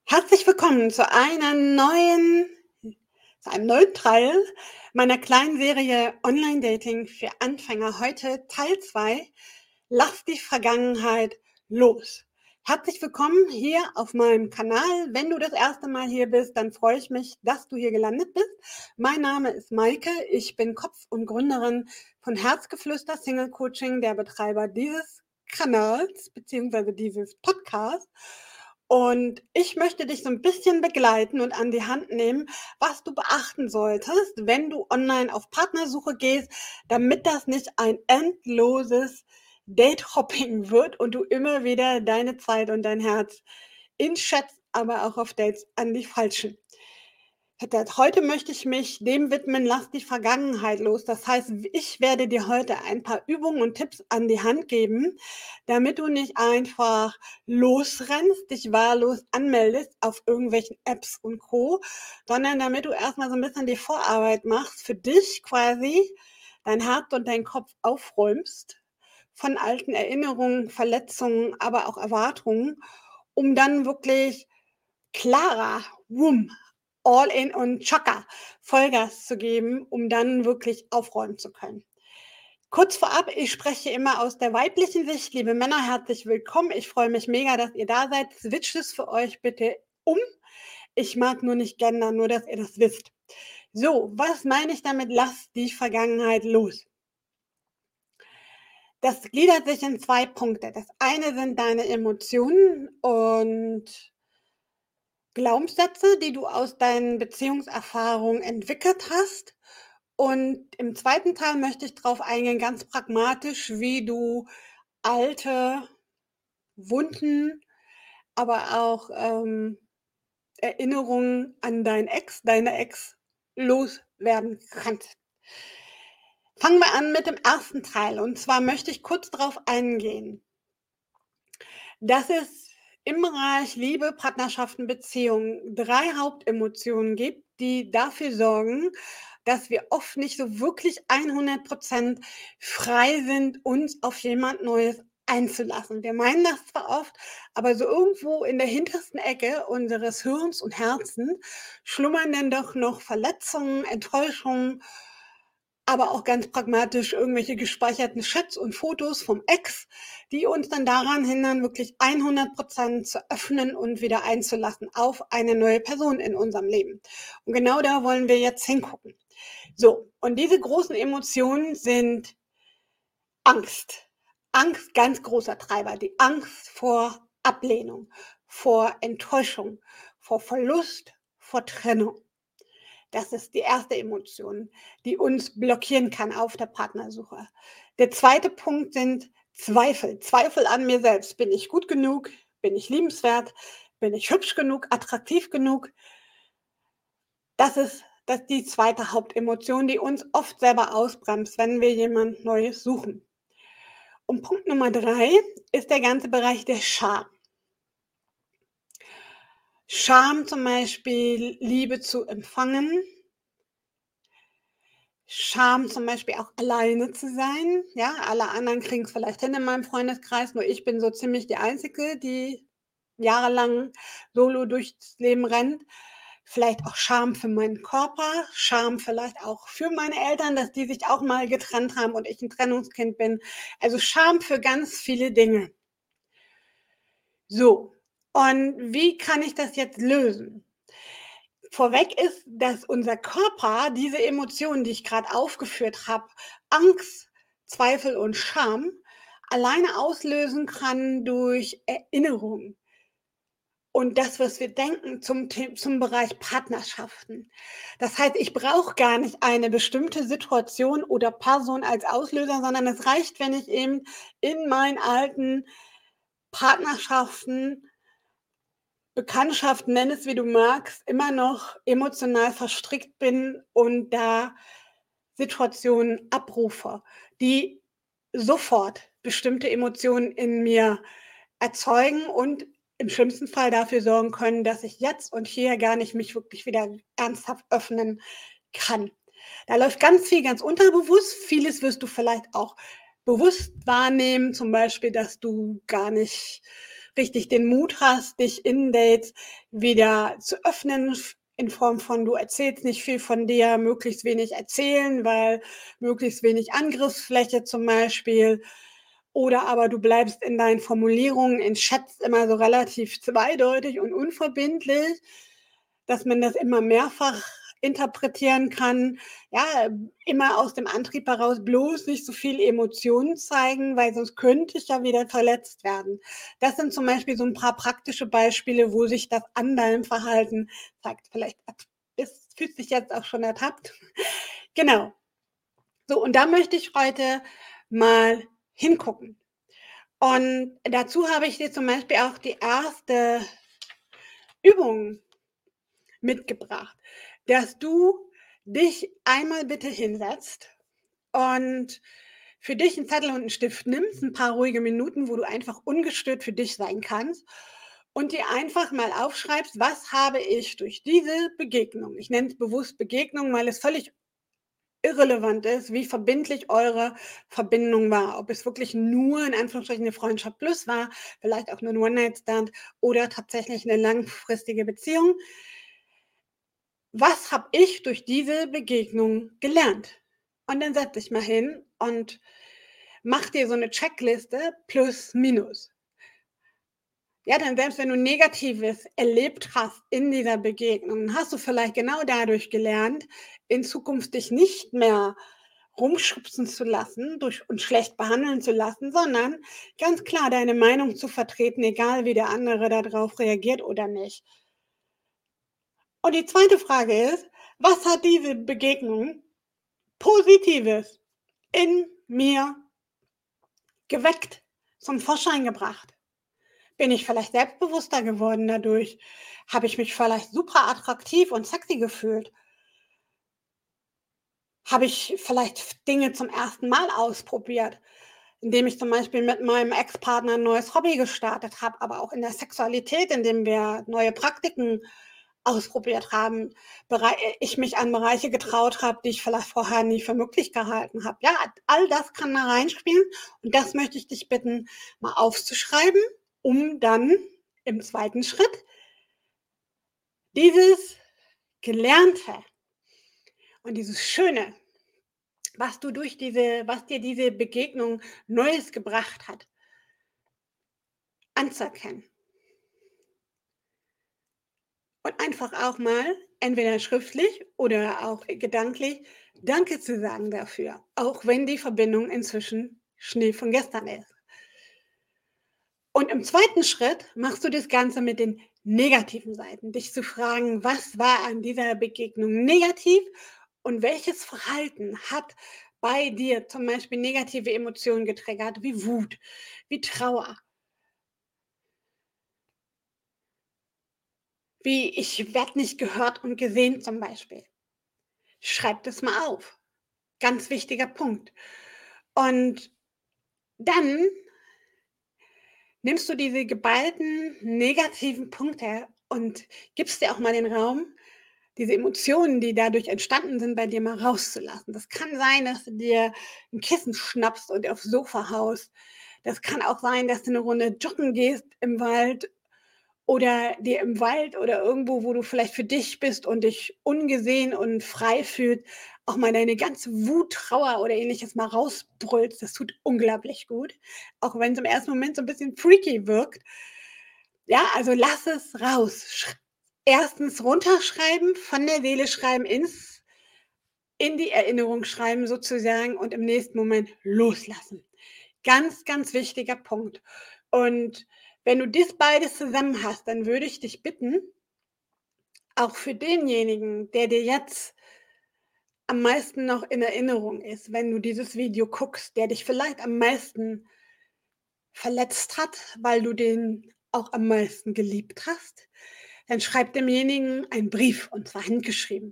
Herzlich willkommen zu einem neuen Teil meiner kleinen Serie Online-Dating für Anfänger. Heute Teil 2. Lass die Vergangenheit los. Herzlich willkommen hier auf meinem Kanal. Wenn du das erste Mal hier bist, dann freue ich mich, dass du hier gelandet bist. Mein Name ist Maike. Ich bin Kopf und Gründerin von Herzgeflüster Single Coaching, der Betreiber dieses Kanals bzw. dieses Podcasts. Und ich möchte dich so ein bisschen begleiten und an die Hand nehmen, was du beachten solltest, wenn du online auf Partnersuche gehst, damit das nicht ein endloses Date-Hopping wird und du immer wieder deine Zeit und dein Herz in Chats, aber auch auf Dates an die Falschen. Heute möchte ich mich dem widmen, lass die Vergangenheit los. Das heißt, ich werde dir heute ein paar Übungen und Tipps an die Hand geben, damit du nicht einfach losrennst, dich wahllos anmeldest auf irgendwelchen Apps und Co., sondern damit du erstmal so ein bisschen die Vorarbeit machst, für dich quasi dein Herz und deinen Kopf aufräumst von alten Erinnerungen, Verletzungen, aber auch Erwartungen, um dann wirklich klarer, all in und Chaka, Vollgas zu geben, um dann wirklich aufräumen zu können. Kurz vorab, ich spreche immer aus der weiblichen Sicht. Liebe Männer, herzlich willkommen. Ich freue mich mega, dass ihr da seid. Switcht es für euch bitte um. Ich mag nur nicht gendern, nur dass ihr das wisst. So, was meine ich damit? Lasst die Vergangenheit los. Das gliedert sich in 2 Punkte. Das eine sind deine Emotionen und Glaubenssätze, die du aus deinen Beziehungserfahrungen entwickelt hast. Und im zweiten Teil möchte ich darauf eingehen, ganz pragmatisch, wie du alte Wunden, aber auch Erinnerungen an deine Ex loswerden kannst. Fangen wir an mit dem ersten Teil. Und zwar möchte ich kurz darauf eingehen, dass es im Bereich Liebe, Partnerschaften, Beziehungen 3 Hauptemotionen gibt, die dafür sorgen, dass wir oft nicht so wirklich 100% frei sind, uns auf jemand Neues einzulassen. Wir meinen das zwar oft, aber so irgendwo in der hintersten Ecke unseres Hirns und Herzens schlummern dann doch noch Verletzungen, Enttäuschungen, aber auch ganz pragmatisch irgendwelche gespeicherten Chats und Fotos vom Ex, die uns dann daran hindern, wirklich 100% zu öffnen und wieder einzulassen auf eine neue Person in unserem Leben. Und genau da wollen wir jetzt hingucken. So, und diese großen Emotionen sind Angst. Angst, ganz großer Treiber. Die Angst vor Ablehnung, vor Enttäuschung, vor Verlust, vor Trennung. Das ist die erste Emotion, die uns blockieren kann auf der Partnersuche. Der zweite Punkt sind Zweifel. Zweifel an mir selbst. Bin ich gut genug? Bin ich liebenswert? Bin ich hübsch genug? Attraktiv genug? Das ist die zweite Hauptemotion, die uns oft selber ausbremst, wenn wir jemand Neues suchen. Und Punkt Nummer 3 ist der ganze Bereich der Scham. Scham zum Beispiel, Liebe zu empfangen. Scham zum Beispiel auch alleine zu sein. Ja, alle anderen kriegen es vielleicht hin in meinem Freundeskreis, nur ich bin so ziemlich die Einzige, die jahrelang solo durchs Leben rennt. Vielleicht auch Scham für meinen Körper, Scham vielleicht auch für meine Eltern, dass die sich auch mal getrennt haben und ich ein Trennungskind bin. Also Scham für ganz viele Dinge. So, und wie kann ich das jetzt lösen? Vorweg ist, dass unser Körper diese Emotionen, die ich gerade aufgeführt habe, Angst, Zweifel und Scham, alleine auslösen kann durch Erinnerungen und das, was wir denken zum Bereich Partnerschaften. Das heißt, ich brauche gar nicht eine bestimmte Situation oder Person als Auslöser, sondern es reicht, wenn ich eben in meinen alten Partnerschaften, Bekanntschaften, nenn es wie du magst, immer noch emotional verstrickt bin und da Situationen abrufe, die sofort bestimmte Emotionen in mir erzeugen und im schlimmsten Fall dafür sorgen können, dass ich jetzt und hier gar nicht mich wirklich wieder ernsthaft öffnen kann. Da läuft ganz viel ganz unterbewusst. Vieles wirst du vielleicht auch bewusst wahrnehmen, zum Beispiel, dass du gar nicht richtig den Mut hast, dich in Dates wieder zu öffnen, in Form von, du erzählst nicht viel von dir, möglichst wenig erzählen, weil möglichst wenig Angriffsfläche zum Beispiel. Oder aber du bleibst in deinen Formulierungen in Chats immer so relativ zweideutig und unverbindlich, dass man das immer mehrfach interpretieren kann. Ja, immer aus dem Antrieb heraus bloß nicht so viel Emotionen zeigen, weil sonst könnte ich ja wieder verletzt werden. Das sind zum Beispiel so ein paar praktische Beispiele, wo sich das an deinem Verhalten zeigt. Vielleicht fühlst dich jetzt auch schon ertappt. Genau. So, und da möchte ich heute mal hingucken. Und dazu habe ich dir zum Beispiel auch die erste Übung mitgebracht, dass du dich einmal bitte hinsetzt und für dich einen Zettel und einen Stift nimmst, ein paar ruhige Minuten, wo du einfach ungestört für dich sein kannst und dir einfach mal aufschreibst, was habe ich durch diese Begegnung, ich nenne es bewusst Begegnung, weil es völlig irrelevant ist, wie verbindlich eure Verbindung war. Ob es wirklich nur in Anführungsstrichen eine Freundschaft plus war, vielleicht auch nur ein One-Night-Stand oder tatsächlich eine langfristige Beziehung. Was habe ich durch diese Begegnung gelernt? Und dann setz dich mal hin und mach dir so eine Checkliste plus minus. Ja, denn selbst wenn du Negatives erlebt hast in dieser Begegnung, hast du vielleicht genau dadurch gelernt, in Zukunft dich nicht mehr rumschubsen zu lassen und schlecht behandeln zu lassen, sondern ganz klar deine Meinung zu vertreten, egal wie der andere darauf reagiert oder nicht. Und die zweite Frage ist, was hat diese Begegnung Positives in mir geweckt, zum Vorschein gebracht? Bin ich vielleicht selbstbewusster geworden dadurch? Habe ich mich vielleicht super attraktiv und sexy gefühlt? Habe ich vielleicht Dinge zum ersten Mal ausprobiert, indem ich zum Beispiel mit meinem Ex-Partner ein neues Hobby gestartet habe, aber auch in der Sexualität, indem wir neue Praktiken ausprobiert haben, ich mich an Bereiche getraut habe, die ich vielleicht vorher nie für möglich gehalten habe. Ja, all das kann da reinspielen und das möchte ich dich bitten, mal aufzuschreiben, um dann im zweiten Schritt dieses Gelernte und dieses Schöne, was dir diese Begegnung Neues gebracht hat, anzuerkennen. Und einfach auch mal, entweder schriftlich oder auch gedanklich, Danke zu sagen dafür, auch wenn die Verbindung inzwischen Schnee von gestern ist. Und im zweiten Schritt machst du das Ganze mit den negativen Seiten, dich zu fragen, was war an dieser Begegnung negativ und welches Verhalten hat bei dir zum Beispiel negative Emotionen getriggert, wie Wut, wie Trauer, wie ich werde nicht gehört und gesehen zum Beispiel. Schreib das mal auf. Ganz wichtiger Punkt. Und dann nimmst du diese geballten negativen Punkte und gibst dir auch mal den Raum, diese Emotionen, die dadurch entstanden sind, bei dir mal rauszulassen. Das kann sein, dass du dir ein Kissen schnappst und aufs Sofa haust. Das kann auch sein, dass du eine Runde joggen gehst im Wald oder dir im Wald oder irgendwo, wo du vielleicht für dich bist und dich ungesehen und frei fühlst, auch mal deine ganze Wut, Trauer oder Ähnliches mal rausbrüllst. Das tut unglaublich gut, auch wenn es im ersten Moment so ein bisschen freaky wirkt. Ja, also lass es raus. Erstens runterschreiben, von der Seele schreiben, in die Erinnerung schreiben sozusagen und im nächsten Moment loslassen. Ganz, ganz wichtiger Punkt. Und wenn du das beides zusammen hast, dann würde ich dich bitten, auch für denjenigen, der dir jetzt am meisten noch in Erinnerung ist, wenn du dieses Video guckst, der dich vielleicht am meisten verletzt hat, weil du den auch am meisten geliebt hast, dann schreib demjenigen einen Brief und zwar handgeschrieben.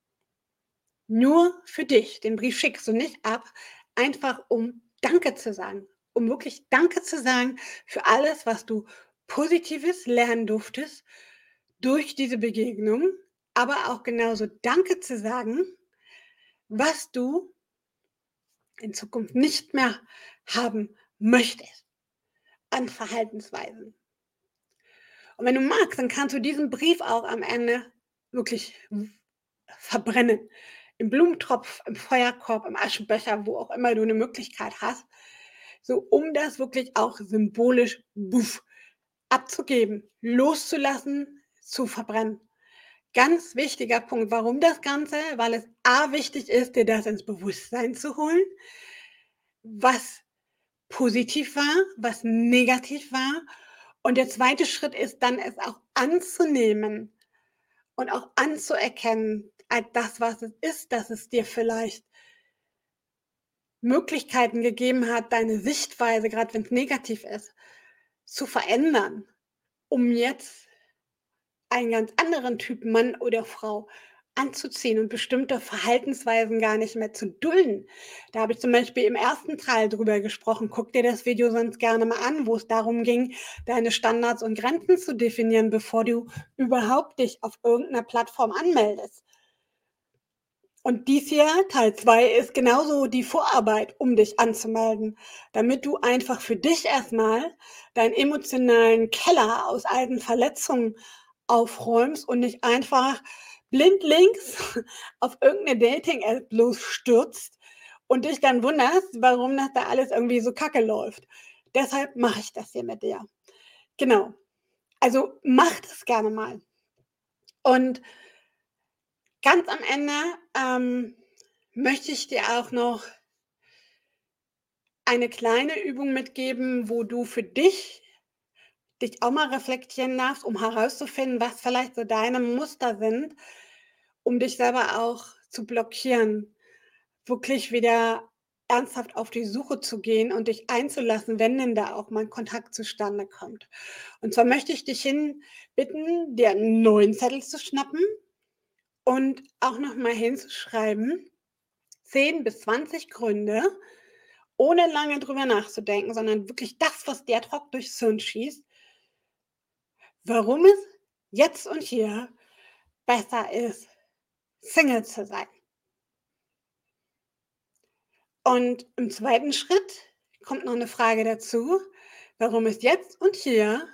Nur für dich. Den Brief schickst du nicht ab, einfach um Danke zu sagen, um wirklich Danke zu sagen für alles, was du Positives lernen durftest durch diese Begegnung, aber auch genauso Danke zu sagen, was du in Zukunft nicht mehr haben möchtest an Verhaltensweisen. Und wenn du magst, dann kannst du diesen Brief auch am Ende wirklich verbrennen. Im Blumentopf, im Feuerkorb, im Aschenbecher, wo auch immer du eine Möglichkeit hast, so um das wirklich auch symbolisch buff, abzugeben, loszulassen, zu verbrennen. Ganz wichtiger Punkt. Warum das Ganze? Weil es A wichtig ist, dir das ins Bewusstsein zu holen, was positiv war, was negativ war. Und der zweite Schritt ist dann, es auch anzunehmen und auch anzuerkennen als das, was es ist, dass es dir vielleicht Möglichkeiten gegeben hat, deine Sichtweise, gerade wenn es negativ ist, zu verändern, um jetzt einen ganz anderen Typ Mann oder Frau anzuziehen und bestimmte Verhaltensweisen gar nicht mehr zu dulden. Da habe ich zum Beispiel im ersten Teil drüber gesprochen. Guck dir das Video sonst gerne mal an, wo es darum ging, deine Standards und Grenzen zu definieren, bevor du überhaupt dich auf irgendeiner Plattform anmeldest. Und dies hier, Teil 2, ist genauso die Vorarbeit, um dich anzumelden, damit du einfach für dich erstmal deinen emotionalen Keller aus alten Verletzungen aufräumst und nicht einfach blindlings auf irgendeine Dating-App losstürzt und dich dann wunderst, warum das da alles irgendwie so kacke läuft. Deshalb mache ich das hier mit dir. Genau. Also mach das gerne mal. Und ganz am Ende möchte ich dir auch noch eine kleine Übung mitgeben, wo du für dich auch mal reflektieren darfst, um herauszufinden, was vielleicht so deine Muster sind, um dich selber auch zu blockieren, wirklich wieder ernsthaft auf die Suche zu gehen und dich einzulassen, wenn denn da auch mal Kontakt zustande kommt. Und zwar möchte ich dich bitten, dir einen neuen Zettel zu schnappen und auch noch mal hinzuschreiben, 10 bis 20 Gründe, ohne lange drüber nachzudenken, sondern wirklich das, was dir ad hoc durchs Hirn schießt, warum es jetzt und hier besser ist, Single zu sein. Und im zweiten Schritt kommt noch eine Frage dazu, warum es jetzt und hier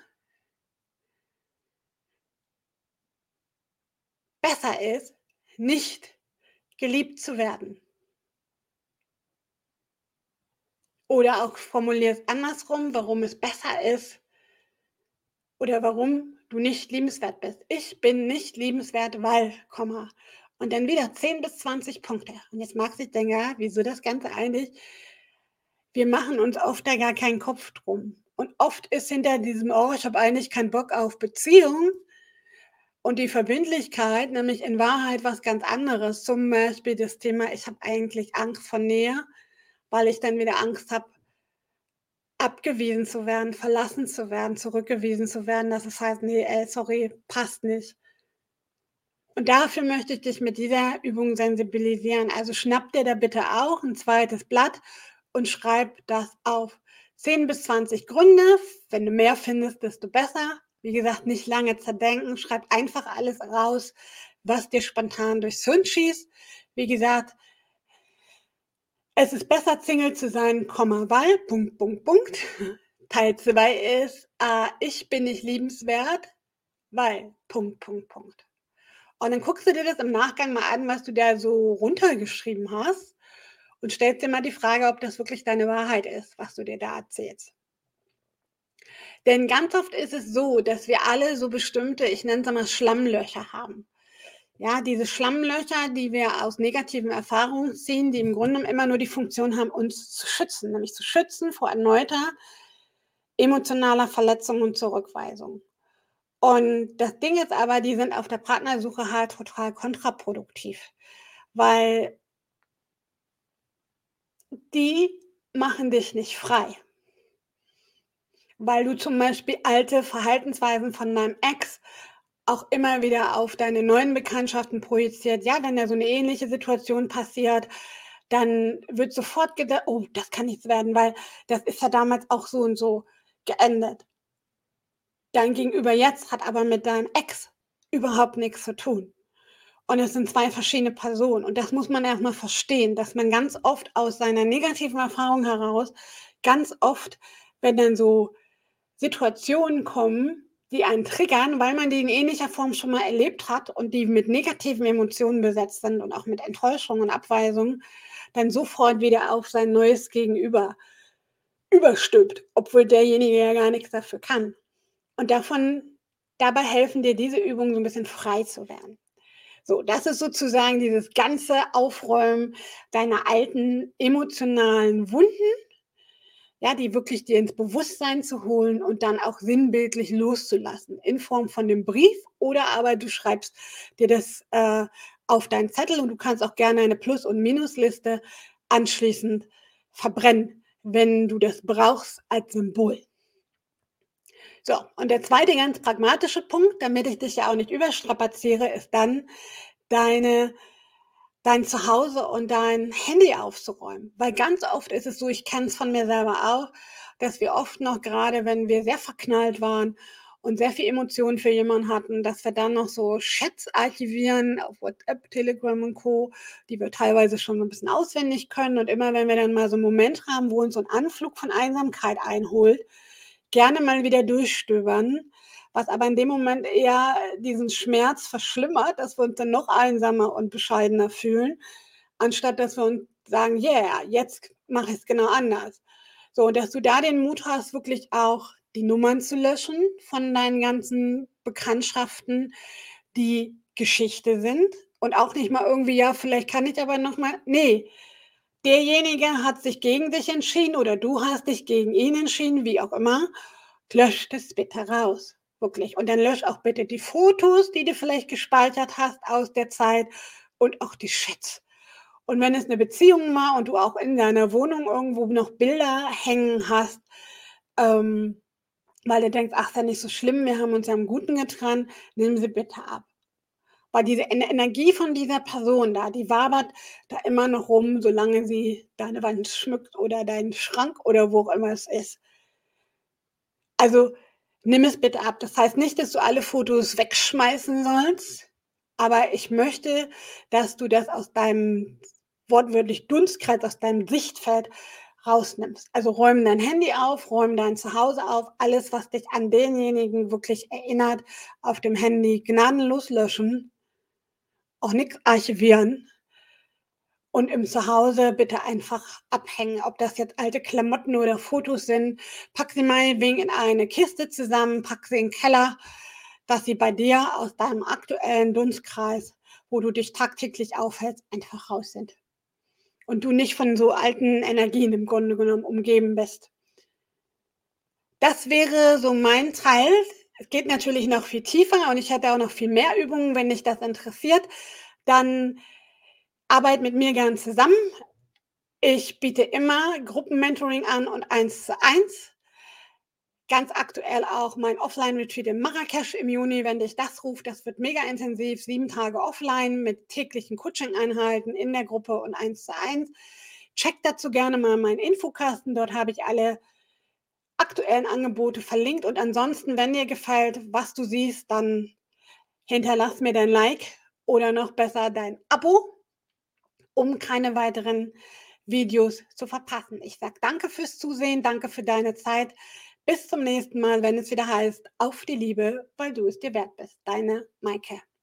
besser ist, nicht geliebt zu werden. Oder auch formulier es andersrum, warum es besser ist oder warum du nicht liebenswert bist. Ich bin nicht liebenswert, weil, Komma. Und dann wieder 10 bis 20 Punkte. Und jetzt magst du denken, ja, wieso das Ganze eigentlich? Wir machen uns oft da gar keinen Kopf drum. Und oft ist hinter diesem, oh, ich habe eigentlich keinen Bock auf Beziehung und die Verbindlichkeit, nämlich in Wahrheit was ganz anderes. Zum Beispiel das Thema, ich habe eigentlich Angst vor Nähe, weil ich dann wieder Angst habe, abgewiesen zu werden, verlassen zu werden, zurückgewiesen zu werden, dass es heißt: „Ne, sorry, passt nicht.“ Und dafür möchte ich dich mit dieser Übung sensibilisieren. Also, schnapp dir da bitte auch 'n zweites Blatt und schreib das auf. 10 bis 20 Gründe. Wenn du mehr findest, desto besser. Wie gesagt, nicht lange zerdenken, schreib einfach alles raus, was dir spontan durchs Hirn schießt. Wie gesagt, es ist besser, Single zu sein, weil, Punkt, Punkt, Punkt. Teil 2 ist, ich bin nicht liebenswert, weil, Punkt, Punkt, Punkt. Und dann guckst du dir das im Nachgang mal an, was du da so runtergeschrieben hast und stellst dir mal die Frage, ob das wirklich deine Wahrheit ist, was du dir da erzählst. Denn ganz oft ist es so, dass wir alle so bestimmte, ich nenne es mal Schlammlöcher haben. Ja, diese Schlammlöcher, die wir aus negativen Erfahrungen ziehen, die im Grunde immer nur die Funktion haben, uns zu schützen, nämlich zu schützen vor erneuter emotionaler Verletzung und Zurückweisung. Und das Ding ist aber, die sind auf der Partnersuche halt total kontraproduktiv, weil die machen dich nicht frei. Weil du zum Beispiel alte Verhaltensweisen von deinem Ex auch immer wieder auf deine neuen Bekanntschaften projiziert. Ja, wenn da so 'ne ähnliche Situation passiert, dann wird sofort gedacht: „Oh, das kann nichts werden, weil das ist ja damals auch so und so geendet.“ Dein Gegenüber jetzt hat aber mit deinem Ex überhaupt nix zu tun. Und es sind 2 verschiedene Personen. Und das muss man erst mal verstehen, dass man ganz oft aus seiner negativen Erfahrung heraus ganz oft, wenn dann so Situationen kommen, die einen triggern, weil man die in ähnlicher Form schon mal erlebt hat und die mit negativen Emotionen besetzt sind und auch mit Enttäuschung und Abweisung, dann sofort wieder auf sein neues Gegenüber überstülpt, obwohl derjenige ja gar nichts dafür kann. Und dabei helfen dir diese Übungen so ein bisschen frei zu werden. So, das ist sozusagen dieses ganze Aufräumen deiner alten emotionalen Wunden, ja, die wirklich dir ins Bewusstsein zu holen und dann auch sinnbildlich loszulassen in Form von dem Brief oder aber du schreibst dir das, auf deinen Zettel und du kannst auch gerne eine Plus und Minusliste anschließend verbrennen, wenn du das brauchst als Symbol. So, und der zweite ganz pragmatische Punkt, damit ich dich ja auch nicht überstrapaziere, ist dann deine dein Zuhause und dein Handy aufzuräumen. Weil ganz oft ist es so, ich kenne es von mir selber auch, dass wir oft noch gerade, wenn wir sehr verknallt waren und sehr viel Emotionen für jemanden hatten, dass wir dann noch so Chats archivieren auf WhatsApp, Telegram und Co., die wir teilweise schon so ein bisschen auswendig können. Und immer wenn wir dann mal so 'n Moment haben, wo uns so ein Anflug von Einsamkeit einholt, gerne mal wieder durchstöbern, was aber in dem Moment eher diesen Schmerz verschlimmert, dass wir uns dann noch einsamer und bescheidener fühlen, anstatt dass wir uns sagen: „Yeah, jetzt mache ich's genau anders.“ So, und dass du da den Mut hast, wirklich auch die Nummern zu löschen von deinen ganzen Bekanntschaften, die Geschichte sind und auch nicht mal irgendwie: „Ja, vielleicht kann ich aber noch mal“, ne, derjenige hat sich gegen dich entschieden oder du hast dich gegen ihn entschieden, wie auch immer. Lösch das bitte raus, wirklich. Und dann lösch auch bitte die Fotos, die du vielleicht gespeichert hast aus der Zeit und auch die Chats. Und wenn es 'ne Beziehung war und du auch in deiner Wohnung irgendwo noch Bilder hängen hast, ähm, weil du denkst: „Ach, ist ja nicht so schlimm, wir haben uns ja im Guten getrennt“, nimm sie bitte ab. Weil diese Energie von dieser Person da, die wabert da immer noch rum, solange sie deine Wand schmückt oder deinen Schrank oder wo auch immer es ist. Also, nimm es bitte ab. Das heißt nicht, dass du alle Fotos wegschmeißen sollst, aber ich möchte, dass du das aus deinem wortwörtlich Dunstkreis, aus deinem Sichtfeld rausnimmst. Also, räum dein Handy auf, räum dein Zuhause auf, alles, was dich an denjenigen wirklich erinnert, auf dem Handy gnadenlos löschen, auch nix archivieren. Und im Zuhause bitte einfach abhängen, ob das jetzt alte Klamotten oder Fotos sind. Pack sie meinetwegen in eine Kiste zusammen, pack sie in 'n Keller, dass sie bei dir aus deinem aktuellen Dunstkreis, wo du dich tagtäglich aufhältst, einfach raus sind und du nicht von so alten Energien im Grunde genommen umgeben bist. Das wäre so mein Teil. Es geht natürlich noch viel tiefer und ich hätte auch noch viel mehr Übungen, wenn dich das interessiert. Dann arbeit mit mir gern zusammen. Ich biete immer Gruppenmentoring an und Eins-zu-eins. Ganz aktuell auch mein Offline-Retreat in Marrakesch im Juni, wenn dich das ruft. Das wird mega intensiv, 7 Tage offline mit täglichen Coaching-Einheiten in der Gruppe und Eins-zu-eins. Check dazu gerne mal meinen Infokasten. Dort habe ich alle aktuellen Angebote verlinkt und ansonsten, wenn dir gefällt, was du siehst, dann hinterlass mir dein Like oder noch besser dein Abo, um keine weiteren Videos zu verpassen. Ich sage danke fürs Zusehen, danke für deine Zeit. Bis zum nächsten Mal, wenn es wieder heißt, auf die Liebe, weil du es dir wert bist. Deine Maike.